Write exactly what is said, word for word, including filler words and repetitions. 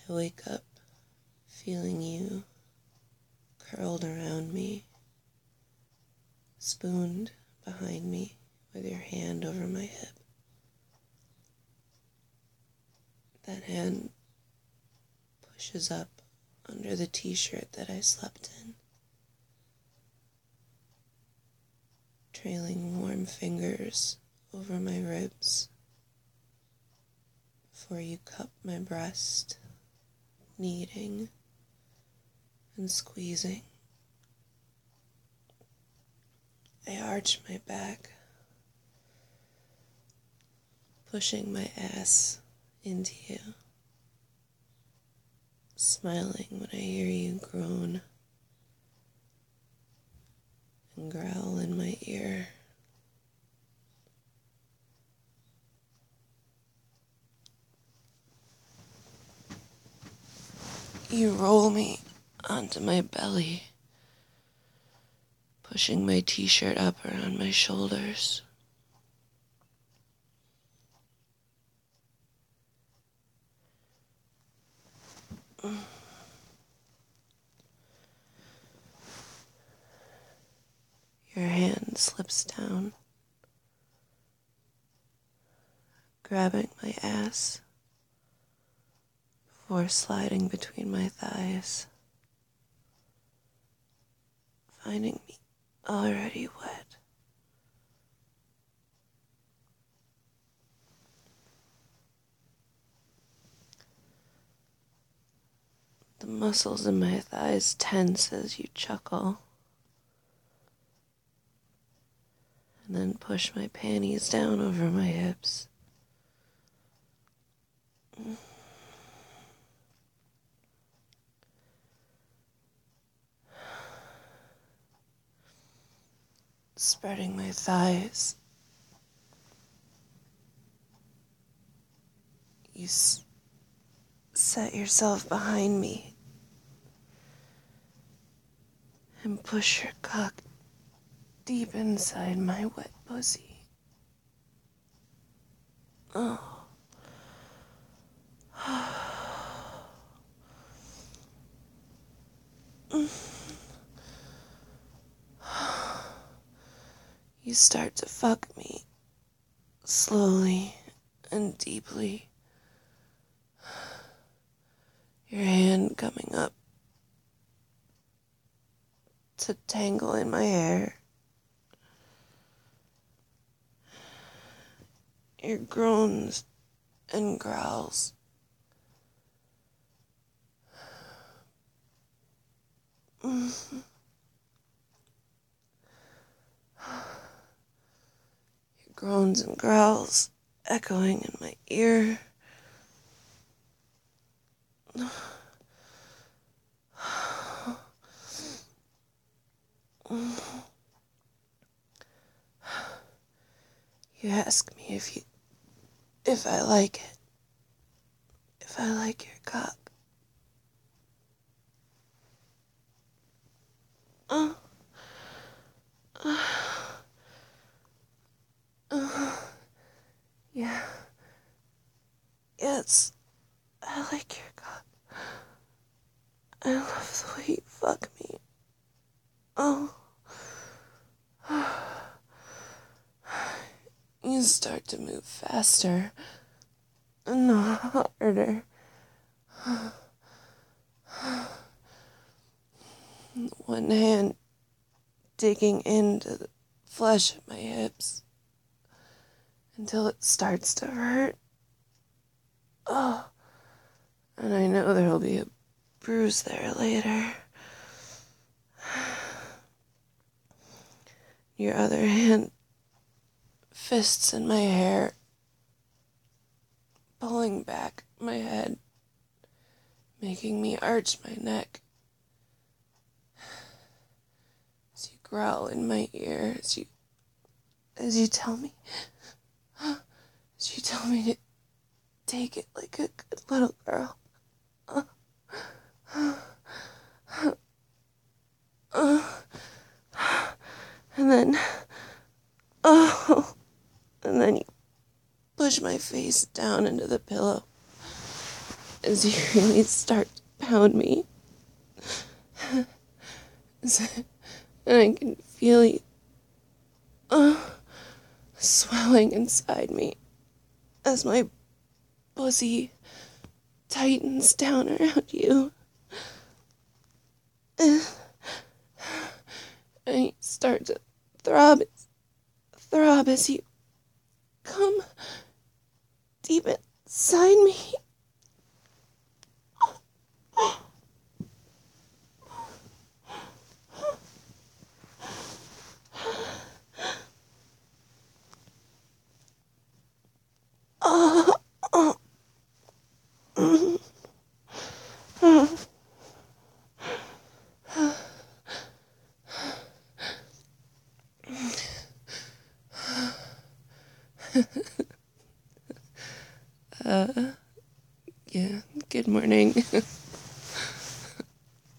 I wake up feeling you curled around me, spooned behind me with your hand over my hip. That hand pushes up under the t-shirt that I slept in, trailing warm fingers over my ribs before you cup my breast, kneading and squeezing. I arch my back, pushing my ass into you, smiling when I hear you groan and growl in my ear. You roll me onto my belly, pushing my t-shirt up around my shoulders. Your hand slips down, grabbing my ass before sliding between my thighs, finding me already wet. The muscles in my thighs tense as you chuckle, and then push my panties down over my hips. Spreading my thighs, you s- set yourself behind me and push your cock deep inside my wet pussy. Oh. You start to fuck me slowly and deeply, your hand coming up to tangle in my hair, your groans and growls. Your groans and growls echoing in my ear. You ask me if you, if I like it, if I like your cock. Uh, uh, uh, yeah. Yes, I like your cock. I love the way you fuck me. Oh. You start to move faster and harder. One hand digging into the flesh of my hips until it starts to hurt. Oh, and I know there'll be a bruise there later. Your other hand fists in my hair, pulling back my head, making me arch my neck. As you growl in my ear, as you, as you tell me, as you tell me to take it like a good little girl. Uh, uh, and then, oh, and then you push my face down into the pillow, as you really start to pound me. And I can feel you uh, swelling inside me as my pussy tightens down around you. And I start to throb, throb as you come deep inside me. Uh, uh, uh, yeah, good morning.